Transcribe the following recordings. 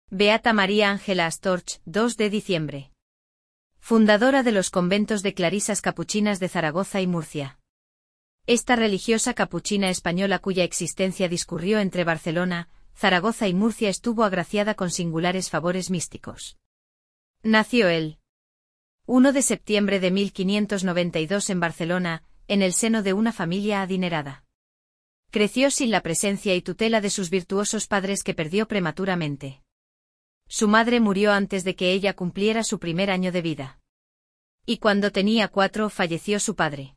Beata María Ángela Astorch, 2 de diciembre. Fundadora de los conventos de clarisas capuchinas de Zaragoza y Murcia. Esta religiosa capuchina española cuya existencia discurrió entre Barcelona, Zaragoza y Murcia estuvo agraciada con singulares favores místicos. Nació el 1 de septiembre de 1592 en Barcelona, en el seno de una familia adinerada. Creció sin la presencia y tutela de sus virtuosos padres que perdió prematuramente. Su madre murió antes de que ella cumpliera su primer año de vida. Y cuando tenía 4 falleció su padre.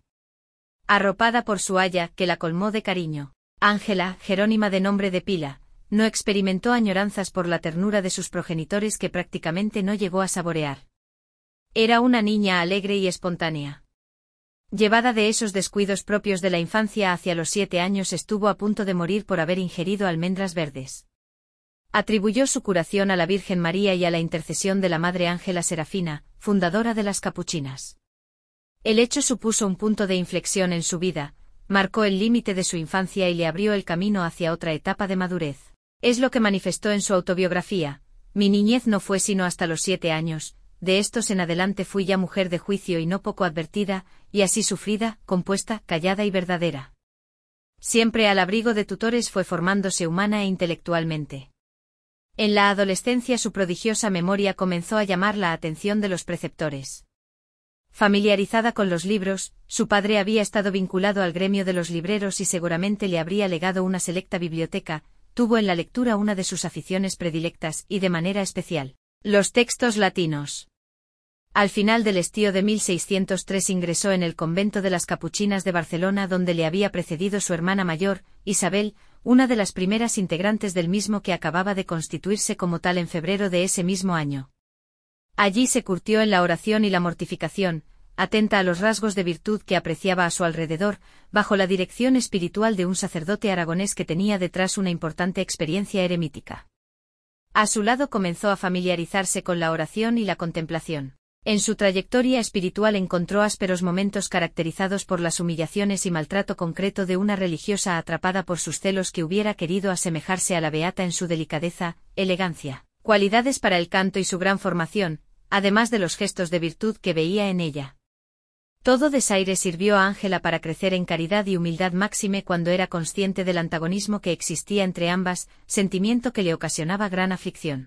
Arropada por su aya, que la colmó de cariño, Ángela, Jerónima de nombre de pila, no experimentó añoranzas por la ternura de sus progenitores que prácticamente no llegó a saborear. Era una niña alegre y espontánea. Llevada de esos descuidos propios de la infancia hacia los 7 años estuvo a punto de morir por haber ingerido almendras verdes. Atribuyó su curación a la Virgen María y a la intercesión de la Madre Ángela Serafina, fundadora de las capuchinas. El hecho supuso un punto de inflexión en su vida, marcó el límite de su infancia y le abrió el camino hacia otra etapa de madurez. Es lo que manifestó en su autobiografía: mi niñez no fue sino hasta los 7 años, de estos en adelante fui ya mujer de juicio y no poco advertida, y así sufrida, compuesta, callada y verdadera. Siempre al abrigo de tutores fue formándose humana e intelectualmente. En la adolescencia su prodigiosa memoria comenzó a llamar la atención de los preceptores. Familiarizada con los libros, su padre había estado vinculado al gremio de los libreros y seguramente le habría legado una selecta biblioteca, tuvo en la lectura una de sus aficiones predilectas y de manera especial, los textos latinos. Al final del estío de 1603 ingresó en el convento de las Capuchinas de Barcelona donde le había precedido su hermana mayor, Isabel, una de las primeras integrantes del mismo que acababa de constituirse como tal en febrero de ese mismo año. Allí se curtió en la oración y la mortificación, atenta a los rasgos de virtud que apreciaba a su alrededor, bajo la dirección espiritual de un sacerdote aragonés que tenía detrás una importante experiencia eremítica. A su lado comenzó a familiarizarse con la oración y la contemplación. En su trayectoria espiritual encontró ásperos momentos caracterizados por las humillaciones y maltrato concreto de una religiosa atrapada por sus celos que hubiera querido asemejarse a la beata en su delicadeza, elegancia, cualidades para el canto y su gran formación, además de los gestos de virtud que veía en ella. Todo desaire sirvió a Ángela para crecer en caridad y humildad máxime cuando era consciente del antagonismo que existía entre ambas, sentimiento que le ocasionaba gran aflicción.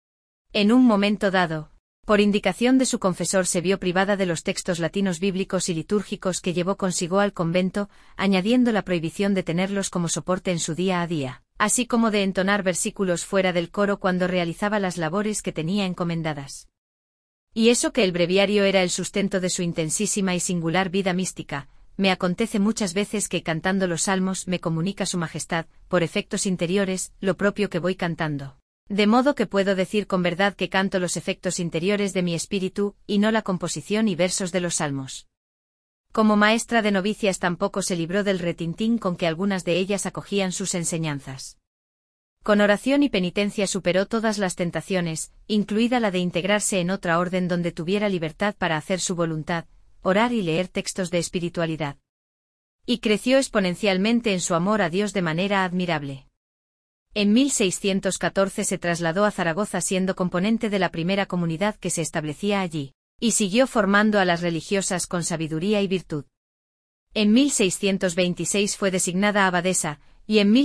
En un momento dado, por indicación de su confesor se vio privada de los textos latinos bíblicos y litúrgicos que llevó consigo al convento, añadiendo la prohibición de tenerlos como soporte en su día a día, así como de entonar versículos fuera del coro cuando realizaba las labores que tenía encomendadas. Y eso que el breviario era el sustento de su intensísima y singular vida mística, me acontece muchas veces que cantando los salmos me comunica su majestad, por efectos interiores, lo propio que voy cantando. De modo que puedo decir con verdad que canto los efectos interiores de mi espíritu, y no la composición y versos de los salmos. Como maestra de novicias tampoco se libró del retintín con que algunas de ellas acogían sus enseñanzas. Con oración y penitencia superó todas las tentaciones, incluida la de integrarse en otra orden donde tuviera libertad para hacer su voluntad, orar y leer textos de espiritualidad. Y creció exponencialmente en su amor a Dios de manera admirable. En 1614 se trasladó a Zaragoza siendo componente de la primera comunidad que se establecía allí, y siguió formando a las religiosas con sabiduría y virtud. En 1626 fue designada abadesa, y en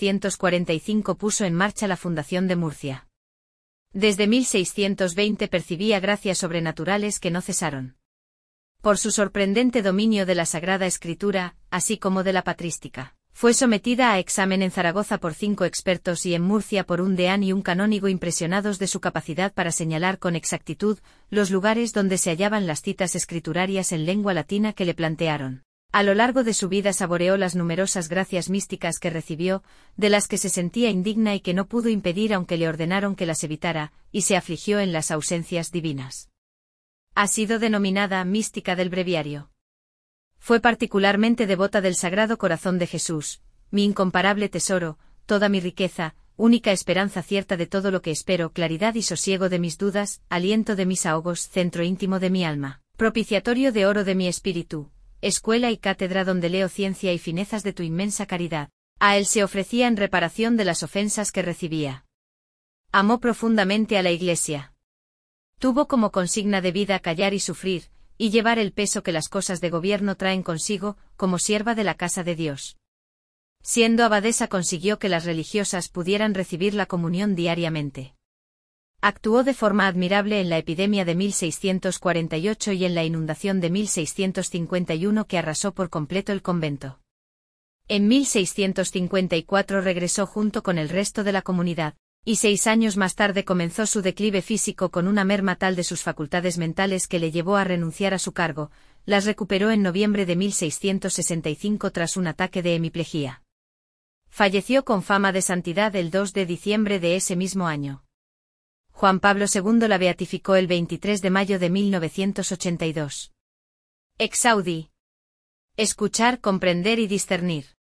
1645 puso en marcha la fundación de Murcia. Desde 1620 percibía gracias sobrenaturales que no cesaron. Por su sorprendente dominio de la Sagrada Escritura, así como de la patrística. Fue sometida a examen en Zaragoza por 5 expertos y en Murcia por un deán y un canónigo impresionados de su capacidad para señalar con exactitud los lugares donde se hallaban las citas escriturarias en lengua latina que le plantearon. A lo largo de su vida saboreó las numerosas gracias místicas que recibió, de las que se sentía indigna y que no pudo impedir aunque le ordenaron que las evitara, y se afligió en las ausencias divinas. Ha sido denominada mística del breviario. Fue particularmente devota del Sagrado Corazón de Jesús, mi incomparable tesoro, toda mi riqueza, única esperanza cierta de todo lo que espero, claridad y sosiego de mis dudas, aliento de mis ahogos, centro íntimo de mi alma, propiciatorio de oro de mi espíritu, escuela y cátedra donde leo ciencia y finezas de tu inmensa caridad. A él se ofrecía en reparación de las ofensas que recibía. Amó profundamente a la Iglesia. Tuvo como consigna de vida callar y sufrir, y llevar el peso que las cosas de gobierno traen consigo, como sierva de la casa de Dios. Siendo abadesa consiguió que las religiosas pudieran recibir la comunión diariamente. Actuó de forma admirable en la epidemia de 1648 y en la inundación de 1651 que arrasó por completo el convento. En 1654 regresó junto con el resto de la comunidad, y 6 años más tarde comenzó su declive físico con una merma tal de sus facultades mentales que le llevó a renunciar a su cargo. Las recuperó en noviembre de 1665 tras un ataque de hemiplegia. Falleció con fama de santidad el 2 de diciembre de ese mismo año. Juan Pablo II la beatificó el 23 de mayo de 1982. Exaudi. Escuchar, comprender y discernir.